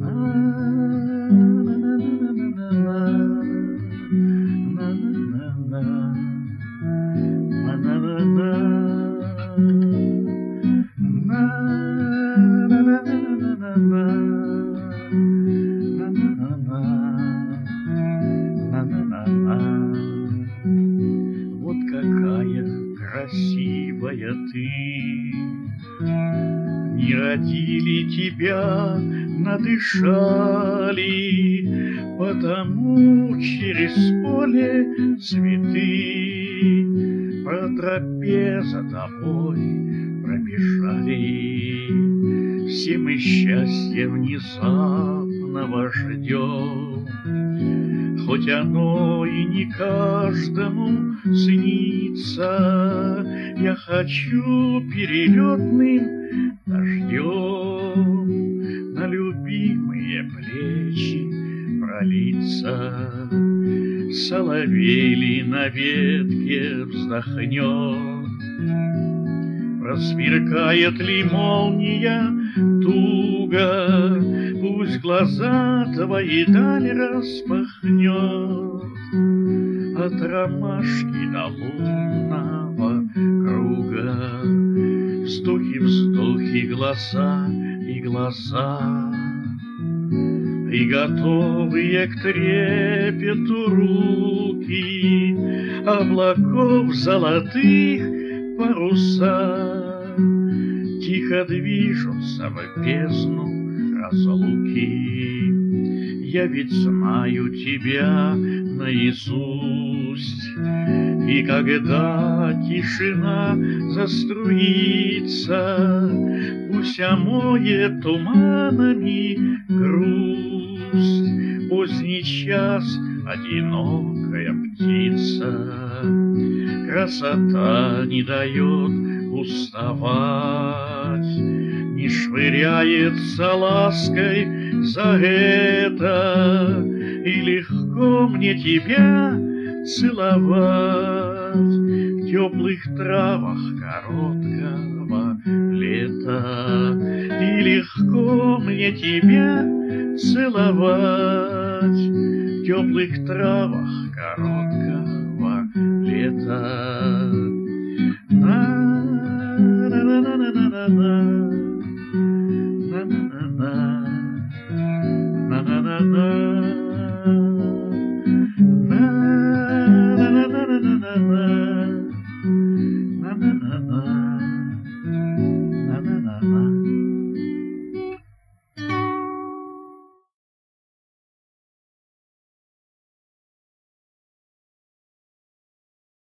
Вот какая красивая ты, не родили тебя, надышали, потому через поле цветы по тропе за тобой пробежали. Все мы счастья внезапного ждем, хоть оно и не каждому снится. Я хочу перелетным дождем на любимые плечи пролиться. Соловей ли на ветке вздохнет, просверкает ли молния туго, пусть глаза твои даль распахнет. От ромашки до лунного круга вздохи, глаза и глаза, и готовые к трепету руки облаков золотых паруса тихо движутся в бездну разлуки. Я ведь знаю тебя наизусть, и когда тишина заструится, пусть омоет туманами грусть. Поздний час одинокая птица, красота не дает уставать, не швыряется лаской за это, и легко мне тебя целовать в теплых травах короткого лета, и легко мне тебя целовать в теплых травах короткого лета.